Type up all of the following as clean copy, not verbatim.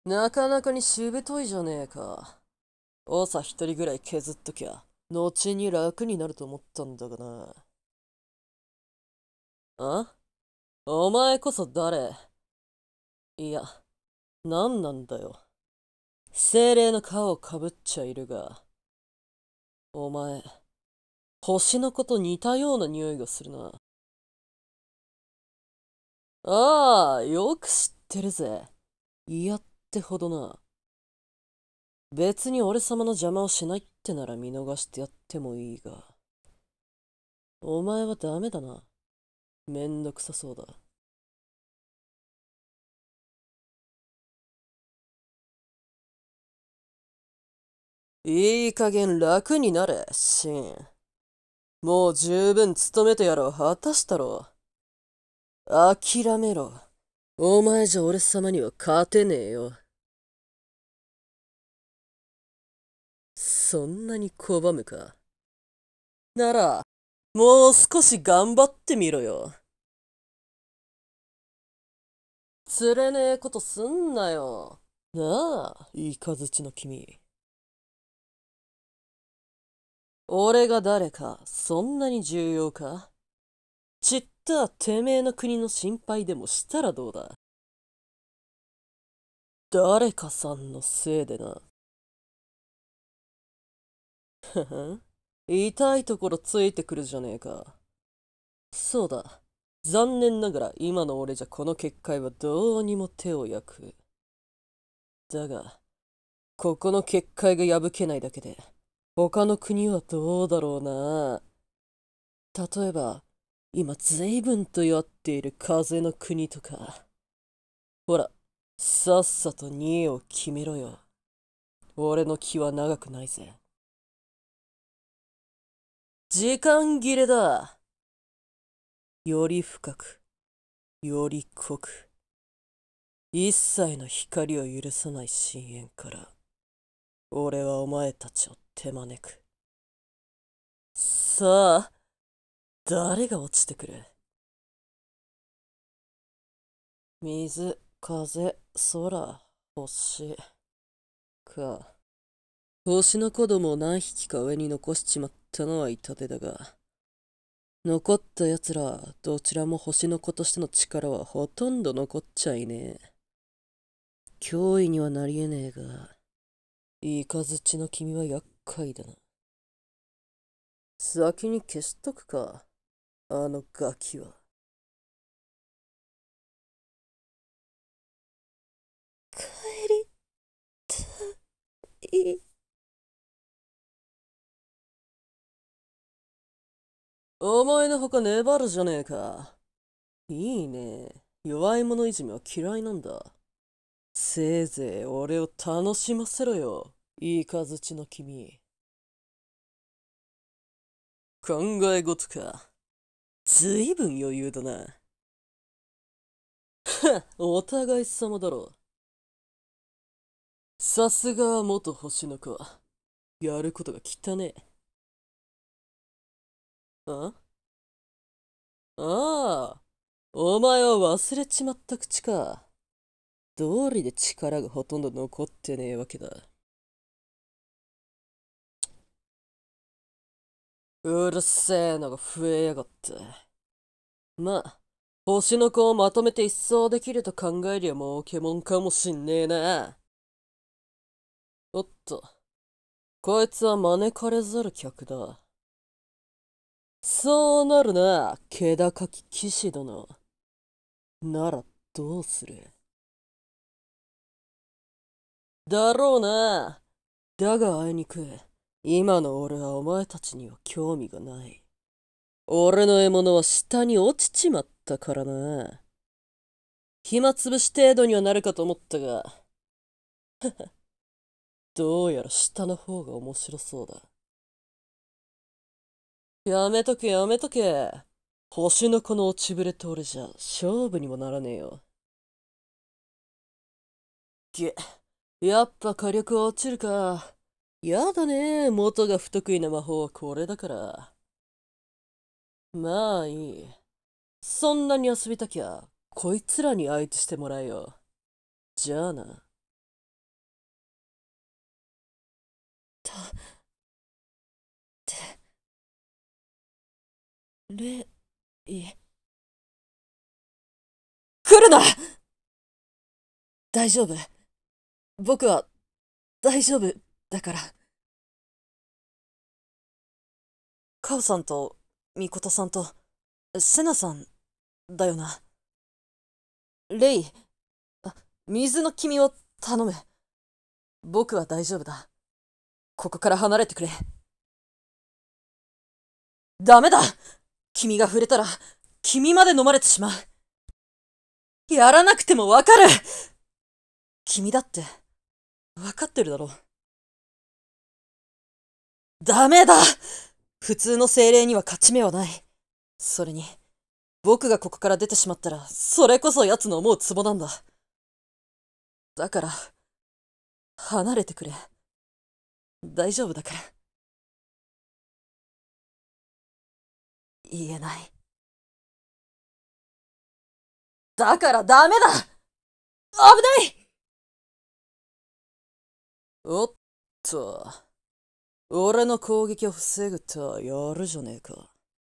なかなかにしぶといじゃねえか。長一人ぐらい削っときゃ、後に楽になると思ったんだがな。あお前こそ誰？いや、何なんだよ。精霊の皮をかぶっちゃいるが、お前、星の子と似たような匂いがするな。ああ、よく知ってるぜ。嫌ってほどな。別に俺様の邪魔をしないってなら見逃してやってもいいが、お前はダメだな。めんどくさそうだ。いい加減楽になれ、シン。もう十分務めてやろう果たしたろ。諦めろ。お前じゃ俺様には勝てねえよ。そんなに拒むか。なら、もう少し頑張ってみろよ。釣れねえことすんなよ。なあ、イカズチの君。俺が誰か、そんなに重要か？ちったてめえの国の心配でもしたらどうだ？誰かさんのせいでな。ふふん。痛いところついてくるじゃねえか。そうだ。残念ながら今の俺じゃこの結界はどうにも手を焼く。だが、ここの結界が破けないだけで、他の国はどうだろうな。例えば、今随分と弱っている風の国とか。ほら、さっさと2を決めろよ。俺の気は長くないぜ。時間切れだ。より深く、より濃く、一切の光を許さない深淵から、俺はお前たちを手招く。さあ、誰が落ちてくる？水、風、空、星か。星の子供を何匹か上に残しちまったのは痛手だが、残った奴ら、どちらも星の子としての力はほとんど残っちゃいねえ。脅威にはなりえねえが、イカズチの君は厄介だな。先に消しとくか、あのガキは。帰りたい。お前のほか粘るじゃねえか。いいね。弱い者いじめは嫌いなんだ。せいぜい俺を楽しませろよ。いいかずちの君。考え事か。ずいぶん余裕だな。お互い様だろう。さすが元星の子。やることが汚ねえ。あああ、お前は忘れちまった口か。道理で力がほとんど残ってねえわけだ。うるせえのが増えやがって。まあ、星の子をまとめて一掃できると考えりゃ儲けもんかもしんねえな。おっと、こいつは招かれざる客だ。そうなるな、気高き騎士殿。なら、どうする？だろうな。だがあいにく、今の俺はお前たちには興味がない。俺の獲物は下に落ちちまったからな。暇つぶし程度にはなるかと思ったが、どうやら下の方が面白そうだ。やめとけやめとけ。星の子の落ちぶれと俺じゃ勝負にもならねえよ。げ、やっぱ火力は落ちるか。やだね、元が不得意な魔法はこれだから。まあいい。そんなに遊びたきゃ、こいつらに相手してもらえよ。じゃあな。 レイ。来るな。大丈夫。僕は大丈夫だから。カオさんとミコトさんとセナさんだよな。レイ、水の君を頼む。僕は大丈夫だ。ここから離れてくれ。ダメだ。君が触れたら君まで飲まれてしまう。やらなくてもわかる。君だってわかってるだろう。ダメだ。普通の精霊には勝ち目はない。それに僕がここから出てしまったらそれこそ奴の思うツボなんだ。だから離れてくれ。大丈夫だから。言えない。だからダメだ。危ない。おっと、俺の攻撃を防ぐとはやるじゃねえか。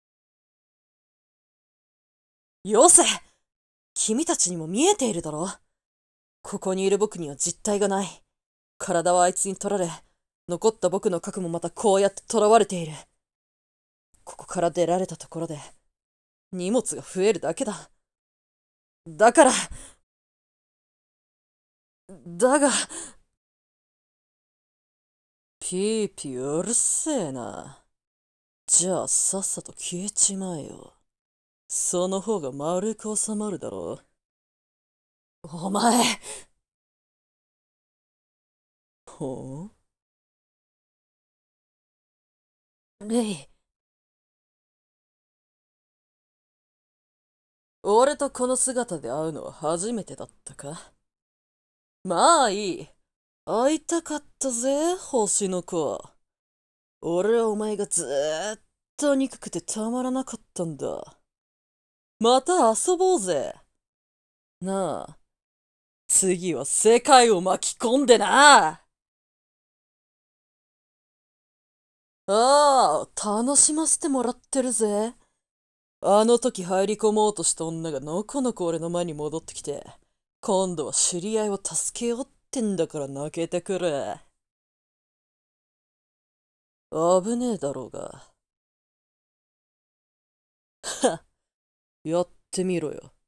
よせ。君たちにも見えているだろ。ここにいる僕には実体がない。体はあいつに取られ、残った僕の核もまたこうやって囚われている。ここから出られたところで荷物が増えるだけだ。だから、だが、ピーピーうるせえな。じゃあさっさと消えちまえよ。その方が丸く収まるだろう。お前。ほう？レイ。俺とこの姿で会うのは初めてだったか？まあいい。会いたかったぜ、星の子。俺はお前がずーっと憎くてたまらなかったんだ。また遊ぼうぜ。なあ、次は世界を巻き込んでな。ああ、楽しませてもらってるぜ。あの時入り込もうとした女がのこのこ俺の前に戻ってきて、今度は知り合いを助けようってんだから泣けてくれ。危ねえだろうが。やってみろよ。